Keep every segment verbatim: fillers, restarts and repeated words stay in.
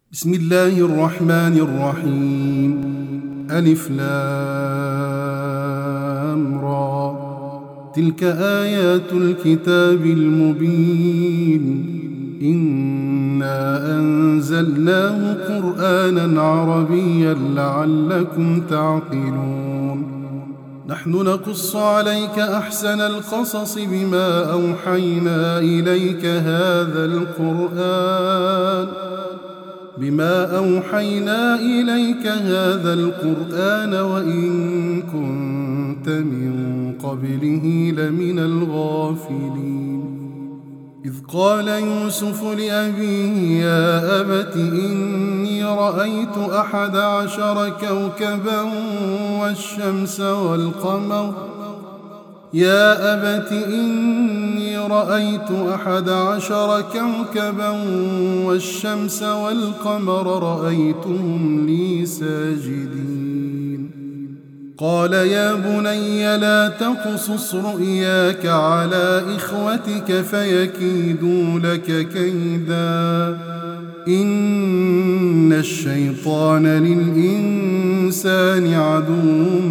بسم الله الرحمن الرحيم. ألف لام را. تلك آيات الكتاب المبين. إنا أنزلناه قرآنا عربيا لعلكم تعقلون. نحن نقص عليك أحسن القصص بما أوحينا إليك هذا القرآن بما أوحينا إليك هذا القرآن وإن كنت من قبله لمن الغافلين. إذ قال يوسف لأبيه يا أبت إني رأيت أحد عشر كوكبا والشمس والقمر يا أبت إني رأيت أحد عشر كوكبا والشمس والقمر رأيتهم لي ساجدين. قال يا بني لا تقصص رؤياك على إخوتك فيكيدوا لك كيدا إن الشيطان للإنسان عدو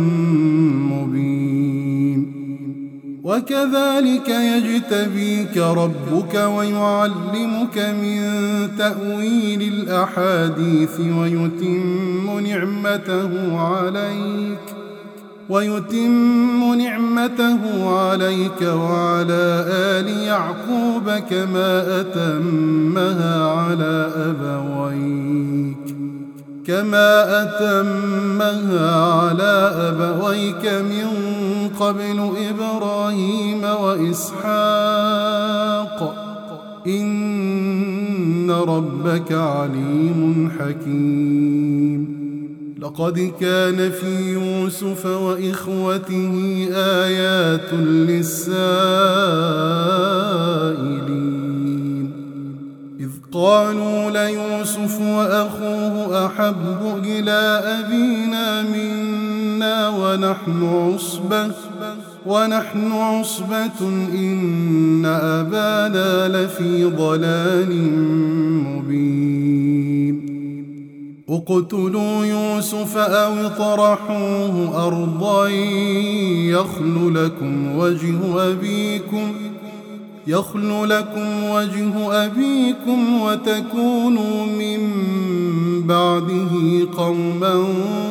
مبين. وكذلك يجتبيك ربك ويعلمك من تأويل الأحاديث ويتم نعمته عليك ويتم نعمته عليك وعلى آل يعقوب كما أتمها على أبويك كما أتمها على أبويك من قبل إبراهيم وإسحاق إن ربك عليم حكيم. لقد كان في يوسف وإخوته آيات للسائلين إذ قالوا ليوسف وأخوه أحب إلى أبينا منا ونحن عصبة ونحن عصبة إن أبانا لفي ضلال مبين. اقتلوا يوسف أو اطرحوه أرضا يخل لكم وجه أبيكم يخل لكم وجه أبيكم وتكونوا من بعده قوما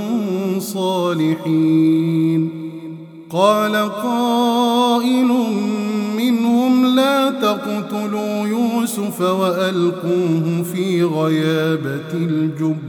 صالحين. قال قائل منهم لا تقتلوا يوسف وألقوه في غيابة الجب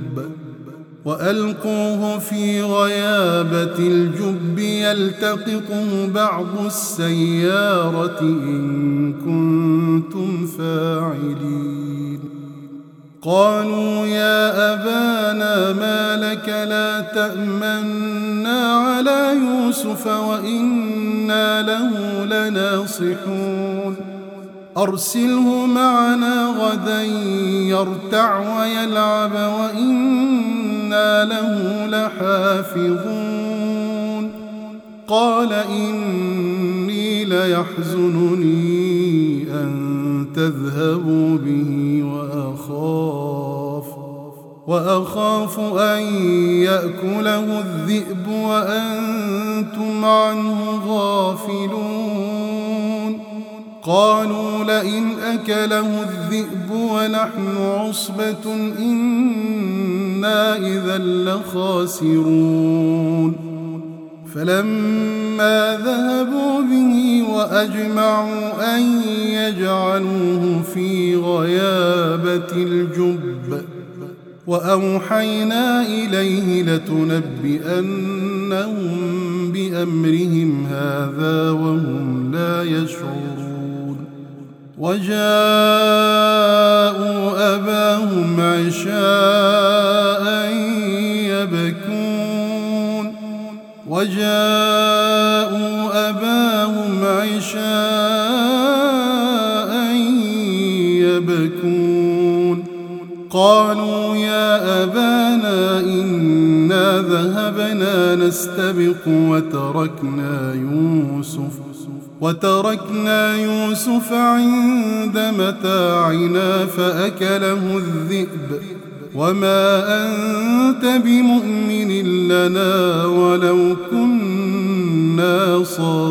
وألقوه في غيابة الجب يلتقطه بعض السيارة إن كنتم فاعلين. قالوا يا أبانا ما لك لا تأمنا على يوسف وإنا له لناصحون. أرسله معنا غدا يرتع ويلعب وإنا له لحافظون. قال إني ليحزنني أن تذهبوا به وأخاف وأخاف أن يأكله الذئب وأنتم عنه غافلون. قالوا لئن أكله الذئب ونحن عصبة إنا إذا لخاسرون. فلما ذهبوا به وأجمعوا أن يجعلوه في غيابة الجب وأوحينا إليه لتنبئنهم بأمرهم هذا وهم لا يشعرون. وجاءوا أباهم عشاء يبكون وجاءوا أباهم عشاء يبكون. قالوا يا أبانا إنا ذهبنا نستبق وتركنا يوسف وتركنا يوسف عند متاعنا فأكله الذئب وما أنت بمؤمن لنا ولو كنا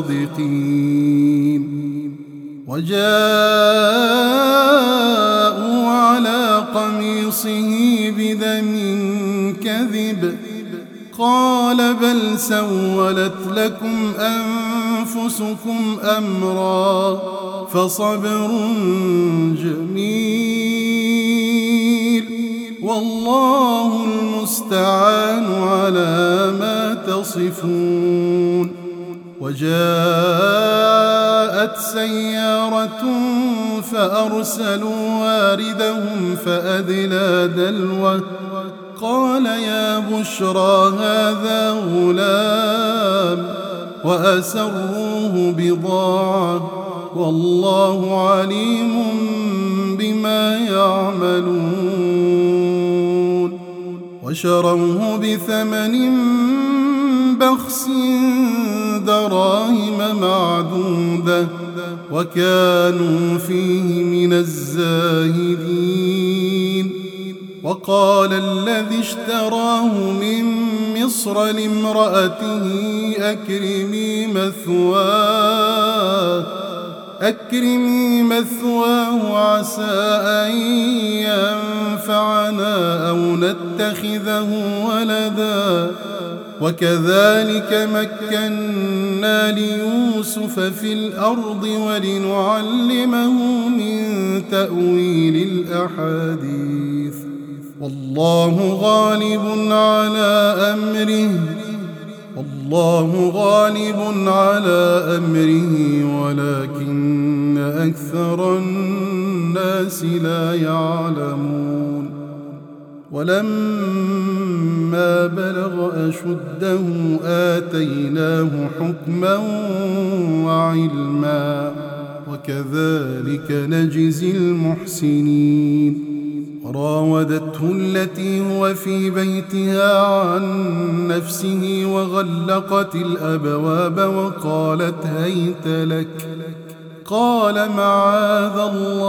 صادقين وجاءوا على قميصه بدم كذب قال بل سولت لكم أنفسكم أمرا فصبر جميل والله المستعان على ما تصفون وجاءت سيارة فأرسلوا واردهم فأدلى دلوه قال يا بشرى هذا غلام وأسروه بضاعة والله عليم بما يعملون وشروه بثمن بخس دراهم معدودة وكانوا فيه من الزاهدين وقال الذي اشتراه من مصر لامرأته أكرمي مثواه أكرمي مثواه عسى أن ينفعنا أو نتخذه ولدا وكذلك مكنا ليوسف في الأرض ولنعلمه من تأويل الأحاديث والله غالب على أمره والله غالب على أمره ولكن أكثر الناس لا يعلمون ولما بلغ أشده آتيناه حكما وعلما وكذلك نجزي المحسنين وراودته التي هو في بيتها عن نفسه وغلقت الأبواب وقالت هيت لك قال معاذ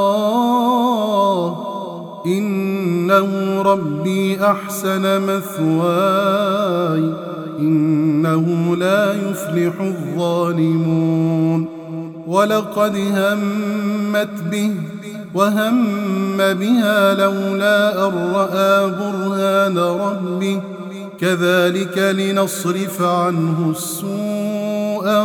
الله إنه ربي أحسن مثواي إنه لا يفلح الظالمون ولقد همت به وهم بها لولا أن رأى برهان ربه كذلك لنصرف عنه السوء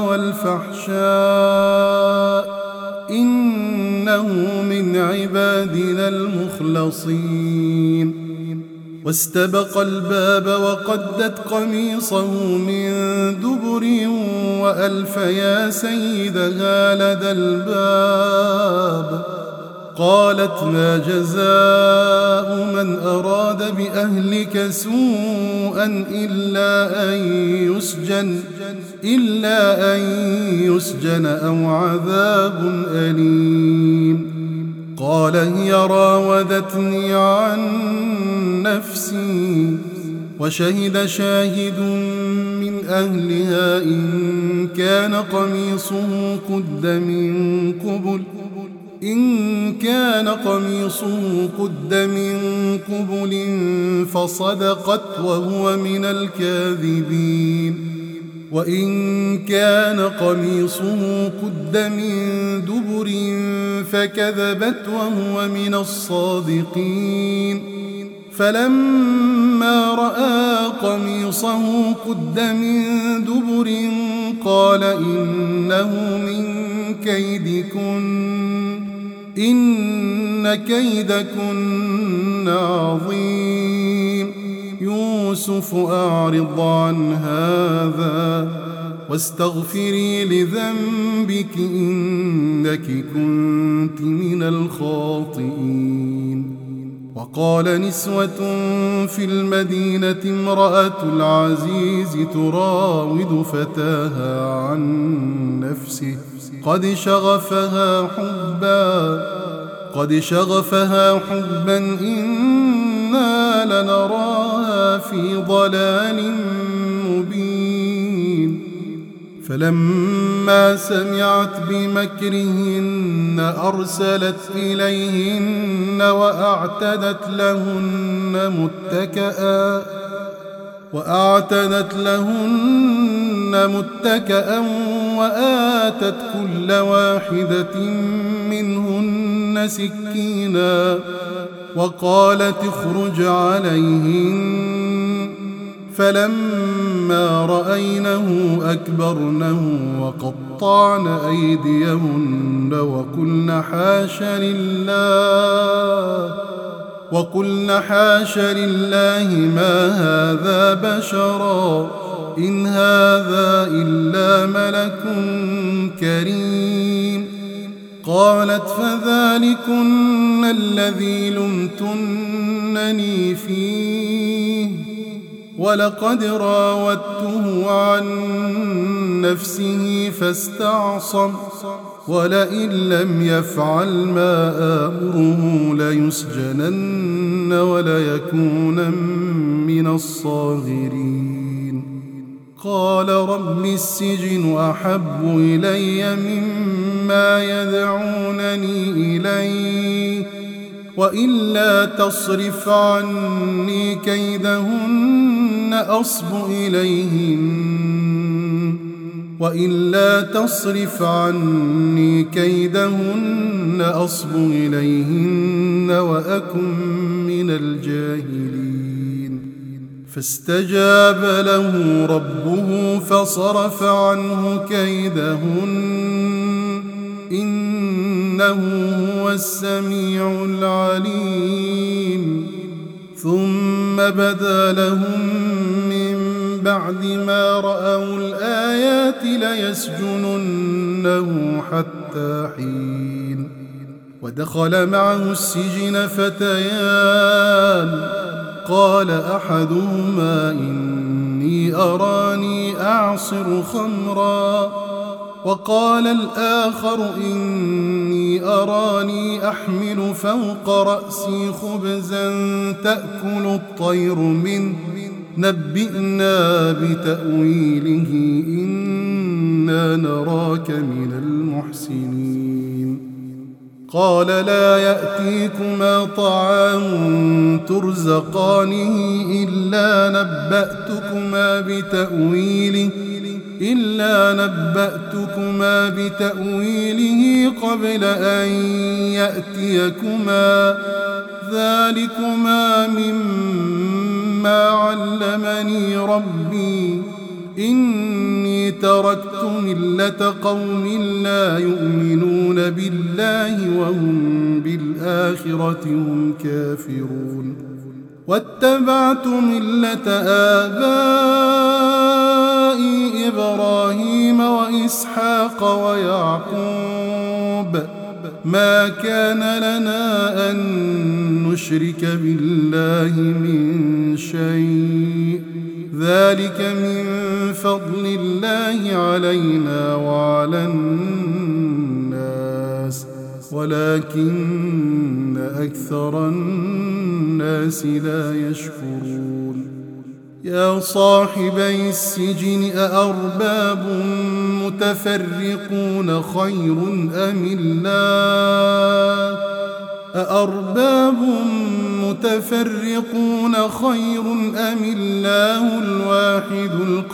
والفحشاء إنه من عبادنا المخلصين واستبق الباب وقدت قميصه من دبر وألف يا سيدها لدى الباب قالت ما جزاء من أراد بأهلك سوءا إلا أن يسجن إلا أن يسجن أو عذاب أليم قال هي راودتني عن نفسي وشهد شاهد من أهلها إن كان قميصه قد من قبل إن كان قميصه قد من قبل فصدقت وهو من الكاذبين وإن كان قميصه قد من دبر فكذبت وهو من الصادقين فلما رأى قميصه قد من دبر قال إنه من كيدكن إن كيدكن عظيم يوسف أعرض عن هذا واستغفري لذنبك إنك كنت من الخاطئين وقال نسوة في المدينة امرأة العزيز تراود فتاها عن نفسه قد شغفها حبا قد شغفها حبا إنا لنراها في ضلال مبين فلما سمعت بمكرهن أرسلت إليهن وأعتدت لهن متكئا وأعتدت لهن متكئا وآتت كل واحدة منهن سكينا وقالت اخرج عليهن فلما رأينه أكبرنه وقطعن أيديهن وقلن حاش لله وقلن حاش لله ما هذا بشرا إن هذا إلا ملك كريم. قالت فذلكن الذي لمتنني فيه ولقد راودته عن نفسه فاستعصم ولئن لم يفعل ما آمره ليسجنن وليكونن من الصاغرين. قال رب السجن أحب إلي مما يدعونني إليه وإلا تصرف عني كيدهن أصب إليهن وإلا تصرف عني كيدهن أصب إليهن وأكن من الجاهلين. فاستجاب له ربه فصرف عنه كيدهن إنه هو السميع العليم. ثم بدا لهم من بعد ما رأوا الآيات ليسجننه حتى حين. ودخل معه السجن فتيان قال أحدهما إني أراني أعصر خمرا وقال الآخر إني أراني أحمل فوق رأسي خبزا تأكل الطير منه نبئنا بتأويله إنا نراك من المحسنين. قال لا يأتيكما طعام ترزقانه إلا نبأتكما بتأويله إلا نبأتكما بتأويله قبل أن يأتيكما ذلكما مما علمني ربي إني تركت ملة قوم لا يؤمنون بالله وهم بالآخرة هم كافرون واتبعت ملة آبائي إبراهيم وإسحاق ويعقوب ما كان لنا أن نشرك بالله من شيء ذلك من فضل الله علينا وعلى الناس ولكن أكثر الناس لا يشكرون. يا صاحبي السجن أأرباب متفرقون خير أم الله أأرباب متفرقون خير أم الله الواحد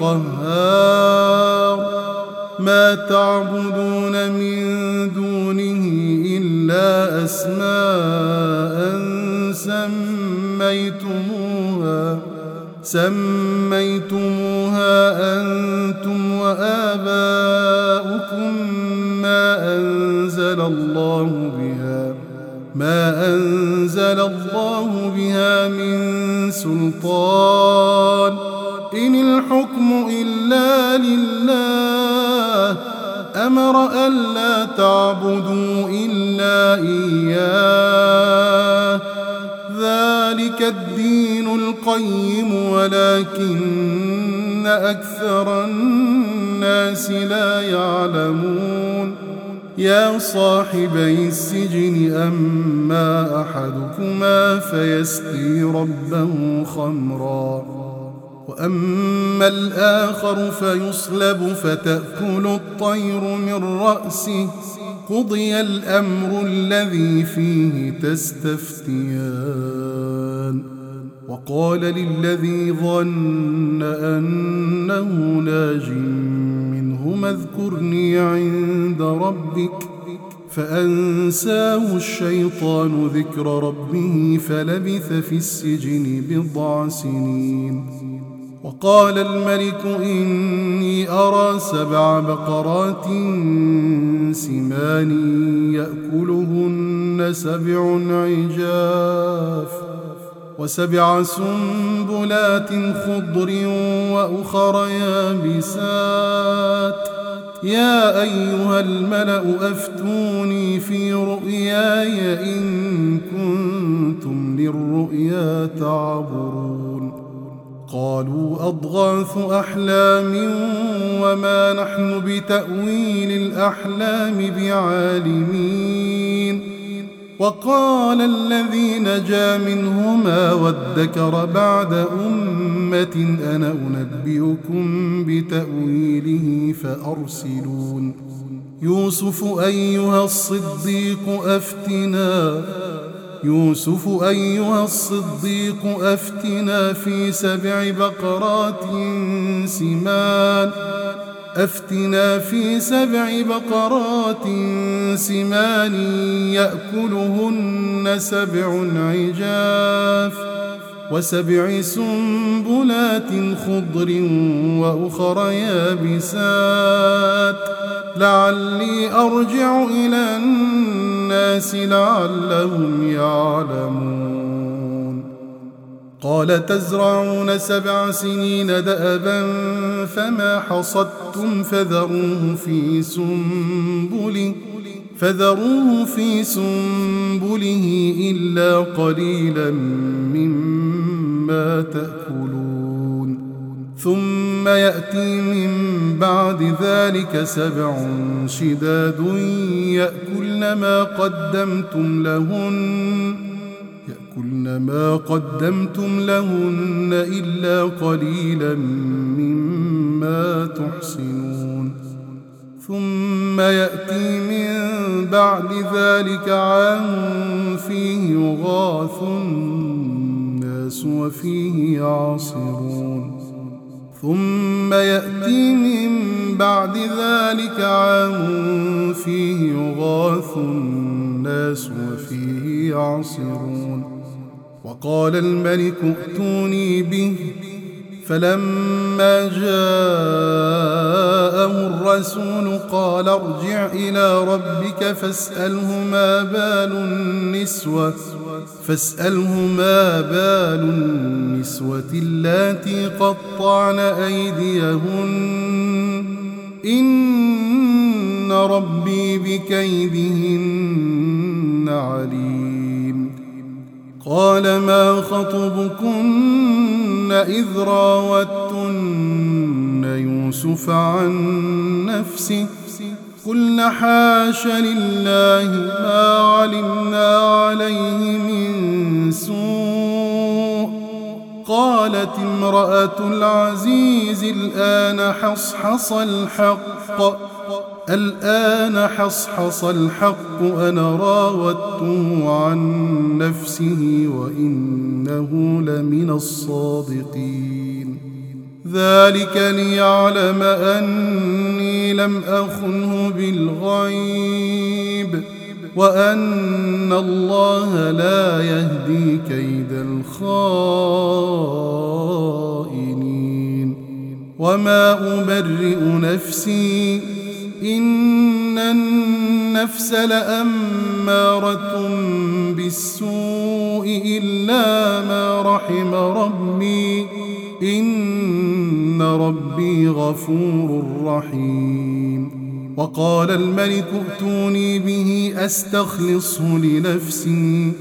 القهار ما تعبدون من دونه إلا أسماء سميتموها سميتموها أنتم وآباؤكم ما أنزل الله بها ما أنزل الله بها من سلطان إن الحكم إلا لله أمر ألا تعبدوا إلا إياه ذلك الدين القيم ولكن أكثر الناس لا يعلمون. يا صاحبي السجن أما أحدكما فيسقي ربه خمرا وأما الآخر فيصلب فتأكل الطير من رأسه قضي الأمر الذي فيه تستفتيان وقال للذي ظن أنه ناج منهما اذكرني عند ربك فأنساه الشيطان ذكر ربه فلبث في السجن بضع سنين. وقال الملك إني أرى سبع بقرات سمان يأكلهن سبع عجاف وسبع سنبلات خضر وأخر يابسات يا أيها الملأ أفتوني في رؤياي إن كنتم للرؤيا تعبرون. قالوا أضغاث أحلام وما نحن بتأويل الأحلام بعالمين. وقال الذي نجا منهما وادكر بعد أمة أنا أنبئكم بتأويله فأرسلون. يوسف أيها الصديق أفتنا يوسف أيها الصديق أفتنا في سبع بقرات سمان أفتنا في سبع بقرات سمان يأكلهن سبع عجاف وسبع سنبلات خضر وأخر يابسات لعلي أرجع إلى الناس لعلهم يعلمون. قال تزرعون سبع سنين دأبا فما حصدتم فذروه في سنبله فذروه في سنبله إلا قليلا مما تأكلون. ثم يأتي من بعد ذلك سبع شداد يأكلن ما قدمتم لهن يأكلن ما قدمتم لهن إلا قليلا مما تحصنون. ثم يأتي من بعد ذلك عام فيه يغاث الناس وفيه يعصرون. ثم يأتي من بعد ذلك عام فيه يغاث الناس وفيه يعصرون. وقال الملك ائتوني به فلما جاءه الرسول قال ارجع إلى ربك فاسأله ما بال النسوة فاسأله ما بال النسوة اللاتي قطعن أيديهن إن ربي بكيدهن عليم. قال ما خطبكن إذ راوتن يوسف عن نفسه قلنا حاش لله ما علمنا عليه من سوء. قالت امرأة العزيز الآن حصحص الحق الآن حصحص الحق أنا راودته عن نفسه وإنه لمن الصادقين. ذلك ليعلم أني لم أخنه بالغيب وأن الله لا يهدي كيد الخائنين. وما أبرئ نفسي إن النفس لأمارة بالسوء إلا ما رحم ربي إن ربي غفور رحيم. وقال الملك ائتوني به أستخلصه لنفسي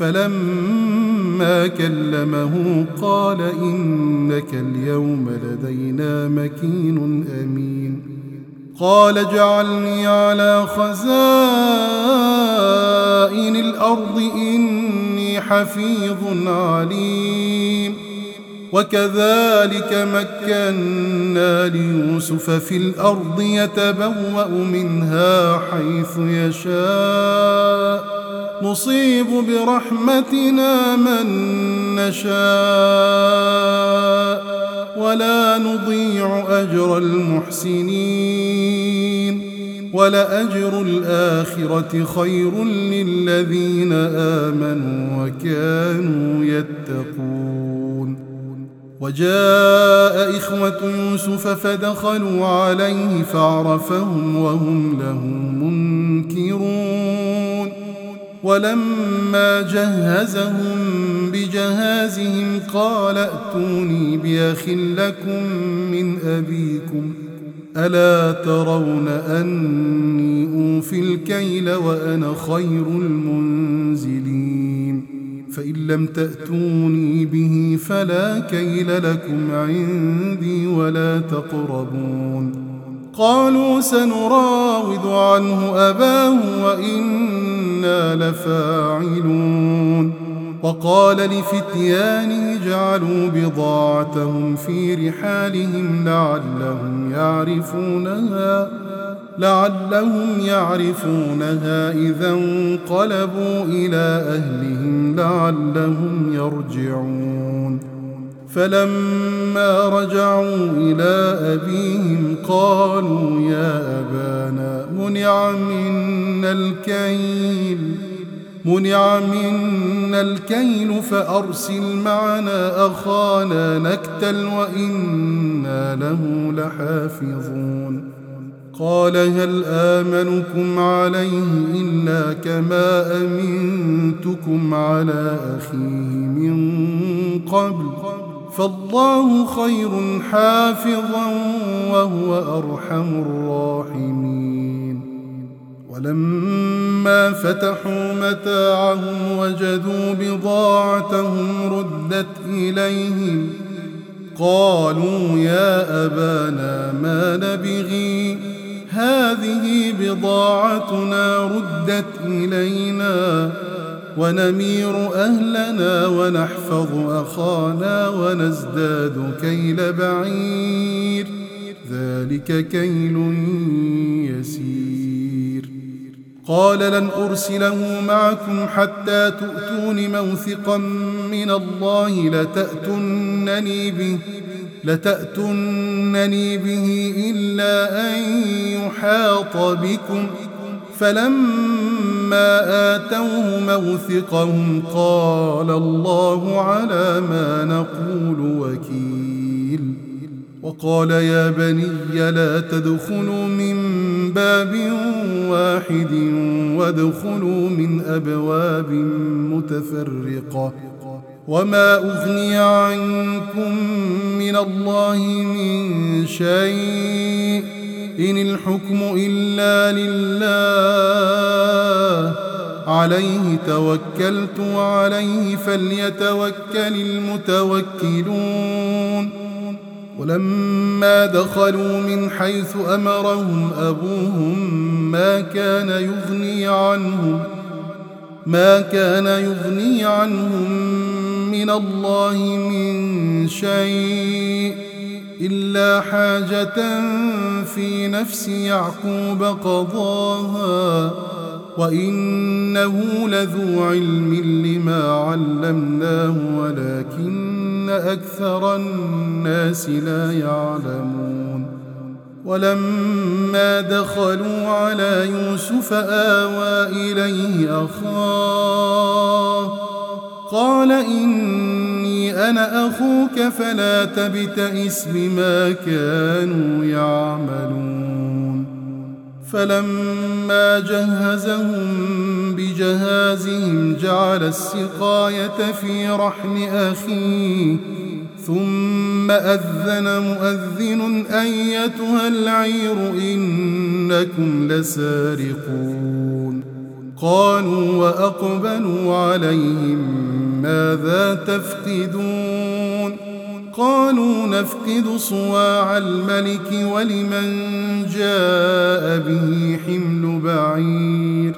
فلما كلمه قال إنك اليوم لدينا مكين أمين. قال اجعلني على خزائن الأرض إني حفيظ عليم. وكذلك مكنا ليوسف في الأرض يتبوأ منها حيث يشاء نصيب برحمتنا من نشاء ولا نضيع أجر المحسنين ولأجر الآخرة خير للذين آمنوا وكانوا يتقون. وجاء إخوة يوسف فدخلوا عليه فعرفهم وهم له منكرون. ولما جهزهم بجهازهم قال ائتوني بأخ لكم من أبيكم ألا ترون أني أوفي الكيل وأنا خير المنزلين فإن لم تأتوني به فلا كيل لكم عندي ولا تقربون. قالوا سنراود عنه أباه وإنا لفاعلون. وقال لفتيانه اجعلوا بضاعتهم في رحالهم لعلهم يعرفونها لعلهم يعرفونها إذا انقلبوا إلى أهلهم لعلهم يرجعون. فلما رجعوا إلى أبيهم قالوا يا أبانا منع منا الكيل منع منا الكيل فأرسل معنا أخانا نكتل وإنا له لحافظون. قال هل آمنكم عليه إلا كما أمنتكم على أخيه من قبل فالله خير حافظا وهو أرحم الراحمين. ولما فتحوا متاعهم وجدوا بضاعتهم ردت إليهم قالوا يا أبانا ما نبغي هذه بضاعتنا ردت إلينا ونمير أهلنا ونحفظ أخانا ونزداد كيل بعير ذلك كيل يسير. قال لن أرسله معكم حتى تؤتون موثقا من الله لتأتونني به لتأتونني به إلا أن يحاط بكم. فلما آتوه موثقهم قال الله على ما نقول وكيل. وقال يا بني لا تدخلوا من باب واحد وادخلوا من أبواب متفرقة وما أغني عنكم من الله من شيء إن الحكم إلا لله عليه توكلت وعليه فليتوكل المتوكلون. ولما دخلوا من حيث أمرهم أبوهم ما كان يغني عنهم ما كان يغني عنهم من الله من شيء إلا حاجة في نفس يعقوب قضاها وإنه لذو علم لما علمناه ولكن أكثر الناس لا يعلمون. ولما دخلوا على يوسف آوى إليه أخاه قال إني أنا أخوك فلا تبتئس بما كانوا يعملون. فلما جهزهم بجهازهم جعل السقاية في رحل أخيه ثم أذن مؤذن أيتها العير إنكم لسارقون. قالوا وأقبلوا عليهم ماذا تفقدون قالوا نفقد صواع الملك ولمن جاء به حمل بعير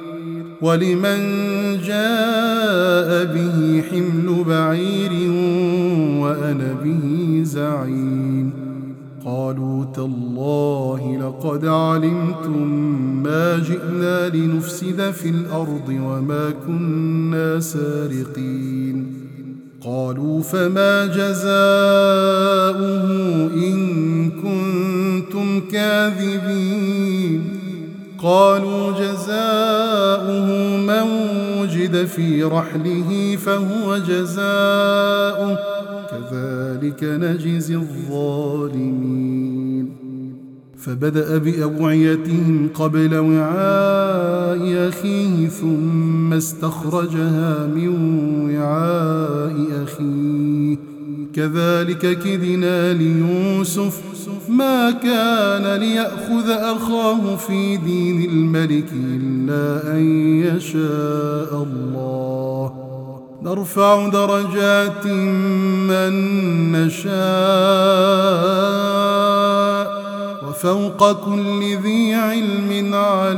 ولمن جاء به حمل بعير وأنا به زعيم. قالوا تالله لقد علمتم ما جئنا لنفسد في الأرض وما كنا سارقين. قالوا فما جزاؤه إن كنتم كاذبين. قالوا جزاؤه من وجد في رحله فهو جزاؤه كذلك نجزي الظالمين. فبدأ بأوعيتهم قبل وعاء أخيه ثم استخرجها من وعاء أخيه كذلك كدنا ليوسف ما كان ليأخذ أخاه في دين الملك إلا أن يشاء الله نرفع درجات من نشاء وفوق كل ذي علم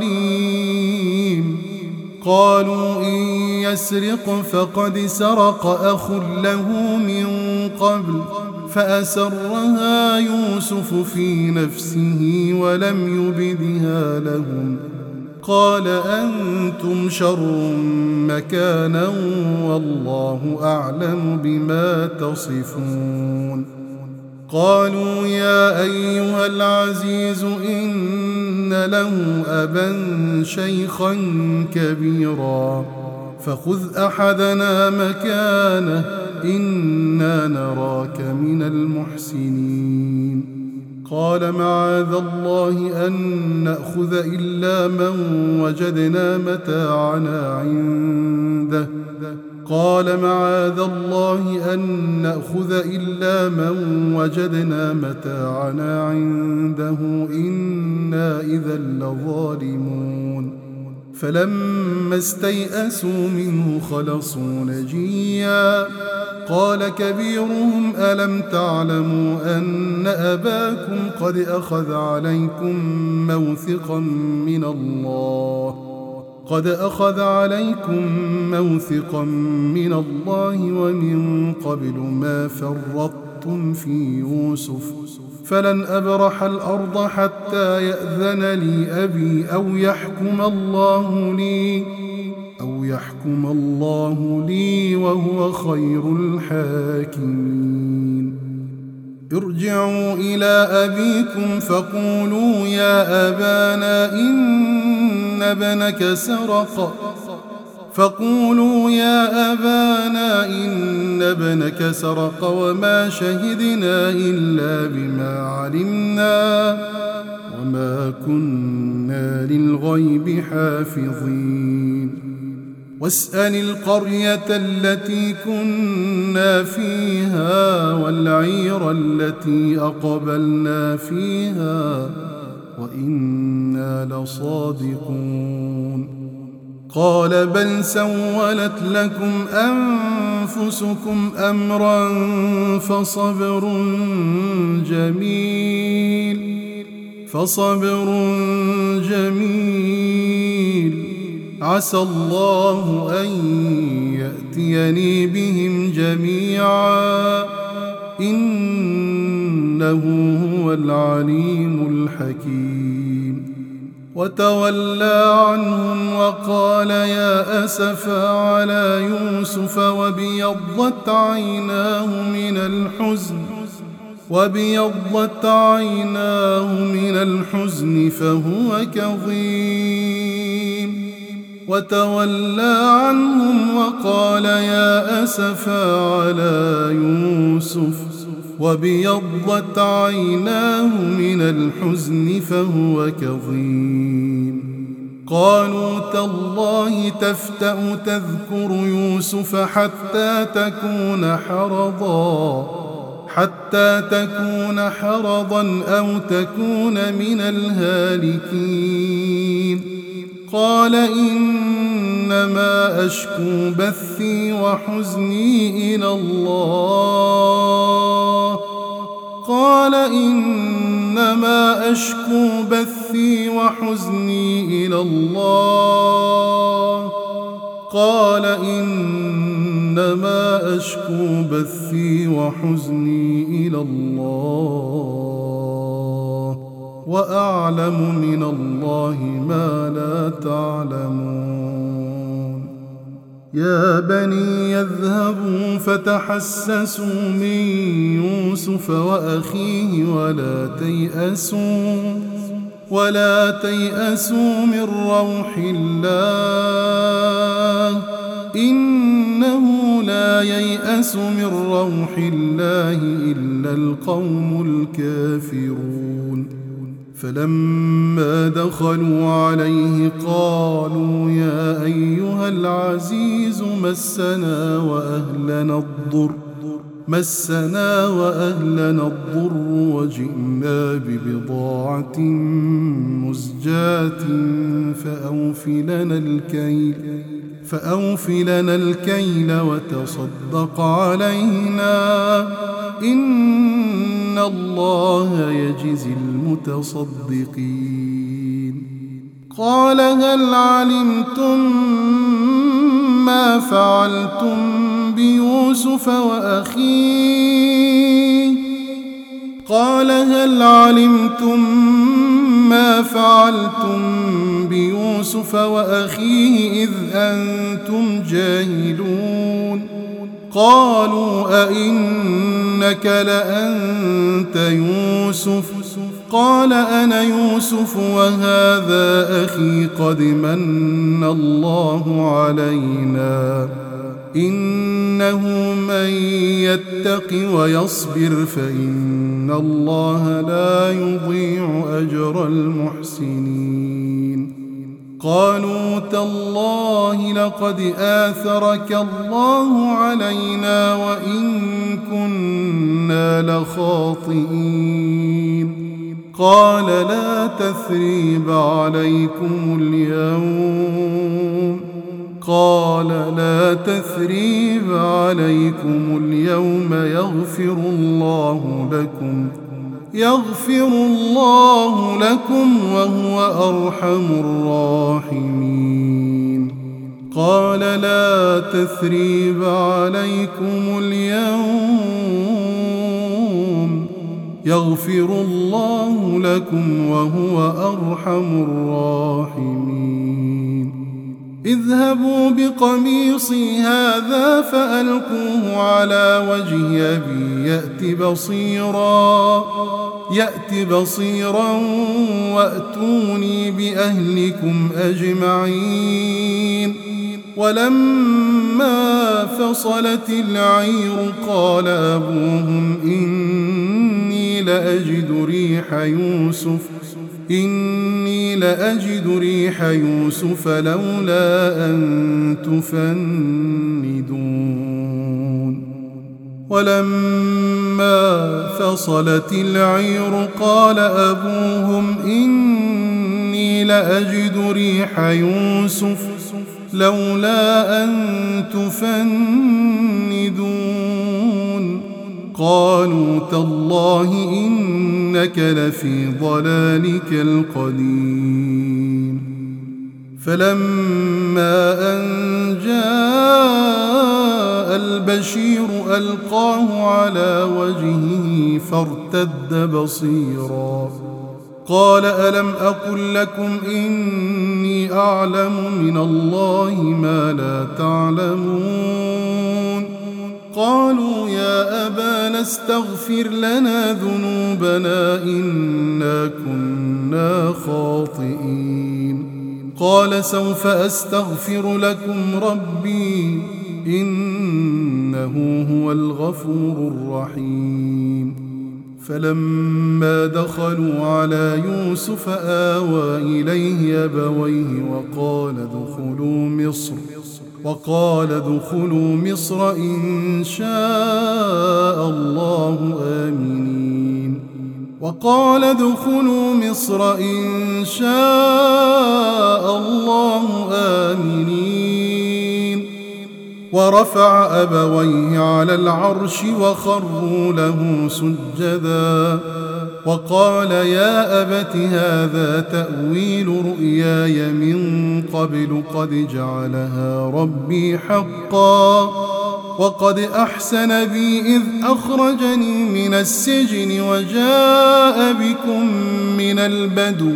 عليم. قالوا إن يسرق فقد سرق أخ له من قبل فأسرها يوسف في نفسه ولم يبدها لهم. قال أنتم شر مكانا والله أعلم بما تصفون. قالوا يا أيها العزيز إن له أبا شيخا كبيرا فخذ أحدنا مكانه إنا نراك من المحسنين. قال معاذ الله أن نأخذ إلا من وجدنا متاعنا عنده قال معاذ الله أن نأخذ إلا من وجدنا متاعنا عنده إنا إذا لظالمون. فلما استيئسوا منه خلصوا نجيا. قال كبيرهم ألم تعلموا أن أباكم قد أخذ عليكم موثقا من الله قد أخذ عليكم موثقا من الله ومن قبل ما فرطتم في يوسف فلن أبرح الأرض حتى يأذن لي أبي أو يحكم الله لي أو يحكم الله لي وهو خير الحاكمين. ارجعوا إلى أبيكم فقولوا يا أبانا إن ابنك سرق فقولوا يا أبانا إن ابنك سرق وما شهدنا إلا بما علمنا وما كنا للغيب حافظين. واسأل القرية التي كنا فيها والعير التي أقبلنا فيها وإنا لصادقون. قال بل سولت لكم أنفسكم أمرا فصبر جميل فصبر جميل عسى الله أن يأتيني بهم جميعا إنه هو العليم الحكيم. وتولى عنهم وقال يا أسفا على يوسف وابيضت عيناه من الحزن وابيضت عيناه من الحزن فهو كظيم. وتولى عنهم وقال يا أسفا على يوسف وابيضت عيناه من الحزن فهو كظيم. قالوا تالله تفتأ تذكر يوسف حتى تكون حرضا حتى تكون حرضا أو تكون من الهالكين. قال إنما أشكو بثي وحزني إلى الله قال إنما أشكو بثي وحزني إلى الله قال إن إنما أشكو بثي وحزني إلى الله وأعلم من الله ما لا تعلمون. يا بني اذهبوا فتحسسوا من يوسف وأخيه ولا تيأسوا ولا تيأسوا من روح الله إنه لا ييأس من روح الله إلا القوم الكافرون. فلما دخلوا عليه قالوا يا أيها العزيز مسنا وأهلنا الضر مسنا وأهلنا الضر وجئنا ببضاعة مزجاة فأوف لنا الكيل فأوف لنا الكيل وتصدق علينا إن الله يجزي المتصدقين. قال هل علمتم ما فعلتم بيوسف وأخيه قال هل علمتم ما فعلتم بيوسف وأخيه إذ أنتم جاهلون. قالوا أئنك لأنت يوسف قال أنا يوسف وهذا أخي قد من الله علينا إنه من يتق ويصبر فإن الله لا يضيع أجر المحسنين. قالوا تالله لقد آثرك الله علينا وإن كنا لخاطئين. قال لا تثريب عليكم اليوم قال لا تثريب عليكم اليوم يغفر الله لكم يغفر الله لكم وهو أرحم الراحمين. قال لا تثريب عليكم اليوم يغفر الله لكم وهو أرحم الراحمين. اذهبوا بقميصي هذا فألقوه على وجه أبي يأت بصيرا يأت بصيرا وأتوني بأهلكم أجمعين. ولما فصلت العير قال أبوهم إني لأجد ريح يوسف إني لأجد ريح يوسف لولا أن تفندون. ولما فصلت العير قال أبوهم إني لأجد ريح يوسف لولا أن تفندون. قالوا تالله إنك لفي ضلالك القديم. فلما أن جاء البشير ألقاه على وجهه فارتد بصيرا قال ألم أقل لكم إني أعلم من الله ما لا تعلمون. قالوا يا أبانا استغفر لنا ذنوبنا إنا كنا خاطئين. قال سوف أستغفر لكم ربي إنه هو الغفور الرحيم. فلما دخلوا على يوسف آوى إليه أبويه وقال ادخلوا مصر وقال ادخلوا مصر إن شاء الله آمنين وقال ادخلوا مصر إن شاء الله آمنين. ورفع أبويه على العرش وخروا له سجدا وقال يا أبت هذا تأويل رؤياي من قبل قد جعلها ربي حقا وقد أحسن بي إذ أخرجني من السجن وجاء بكم من البدو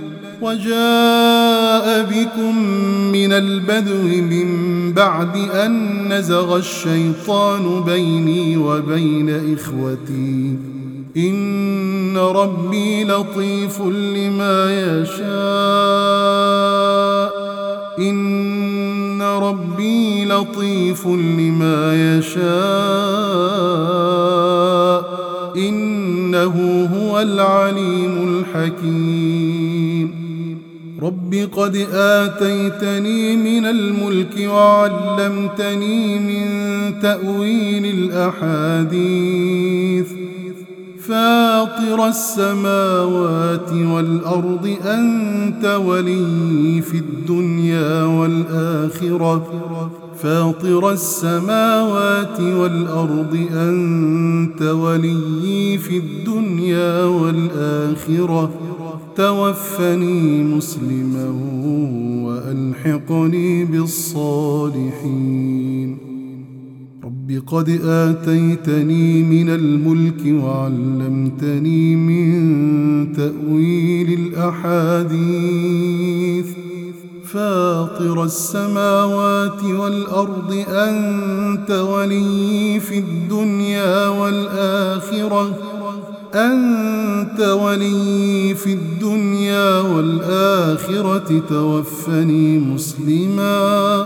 وجاء بكم من البدو من بعد أن نزغ الشيطان بيني وبين إخوتي إن ربي لطيف لما يشاء إن ربي لطيف لما يشاء إنه هو العليم الحكيم رب قد آتيتني من الملك وعلمتني من تأويل الأحاديث فاطر السماوات والأرض أنت ولي في الدنيا والآخرة فاطر السماوات والأرض أنت ولي في الدنيا والآخرة توفني مسلما وألحقني بالصالحين رب قد آتيتني من الملك وعلمتني من تأويل الأحاديث فاطر السماوات والأرض أنت ولي في الدنيا والآخرة أنت ولي في الدنيا والآخرة توفني مسلما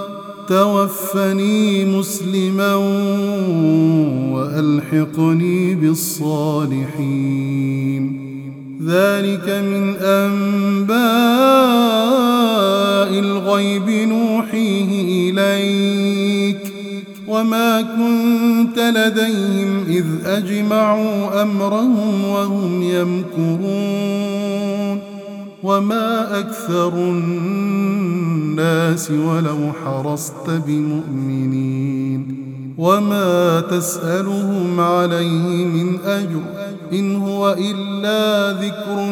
توفني مسلما وألحقني بالصالحين ذلك من أنباء الغيب نوحيه إليك وما كنت لديهم إذ أجمعوا أمرهم وهم يمكرون وما أكثر الناس ولو حرصت بمؤمنين وما تسألهم عليه من أجر إن هو إلا ذكر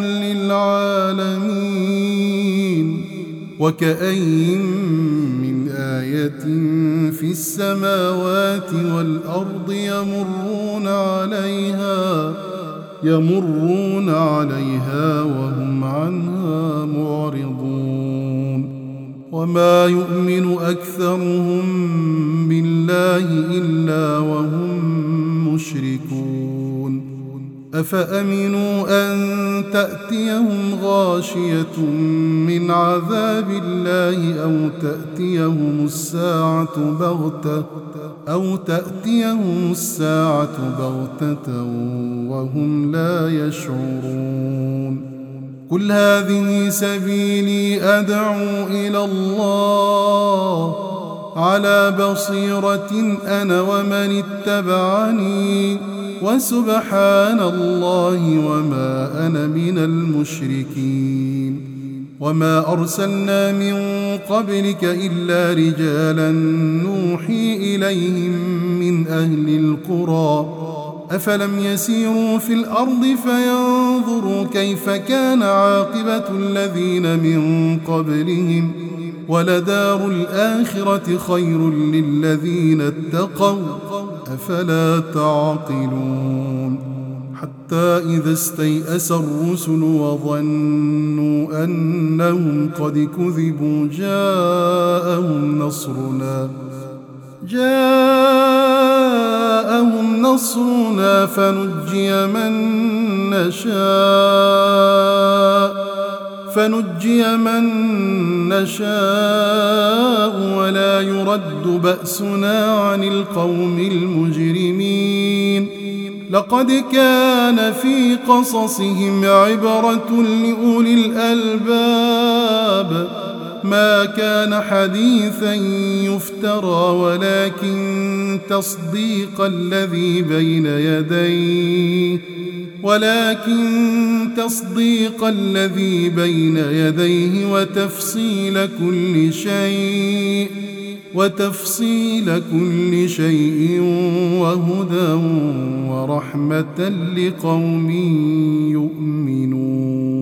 للعالمين وكأين من آية في السماوات والأرض يمرون عليها يمرون عليها وهم عنها معرضون وما يؤمن أكثرهم بالله إلا وهم مشركون أفأمنوا أن تأتيهم غاشية من عذاب الله أو تأتيهم الساعة بغتة أو تأتيهم الساعة بغتة وهم لا يشعرون قل هذه سبيلي أدعو إلى الله على بصيرة أنا ومن اتبعني وسبحان الله وما أنا من المشركين وما أرسلنا من قبلك إلا رجالا نوحي إليهم من أهل القرى أفلم يسيروا في الأرض فينظروا كيف كان عاقبة الذين من قبلهم ولدار الآخرة خير للذين اتقوا أفلا تعقلون حتى إذا استيأس الرسل وظنوا أنهم قد كذبوا جاءهم نصرنا جاءهم نصرنا فنجي من نشاء فنجي من نشاء ولا يرد بأسنا عن القوم المجرمين لقد كان في قصصهم عبرة لأولي الألباب ما كان حديثا يفترى ولكن تصديق الذي بين يديه ولكن تصديق الذي بين يديه وتفصيل كل شيء وتفصيل كل شيء وهدى ورحمة لقوم يؤمنون.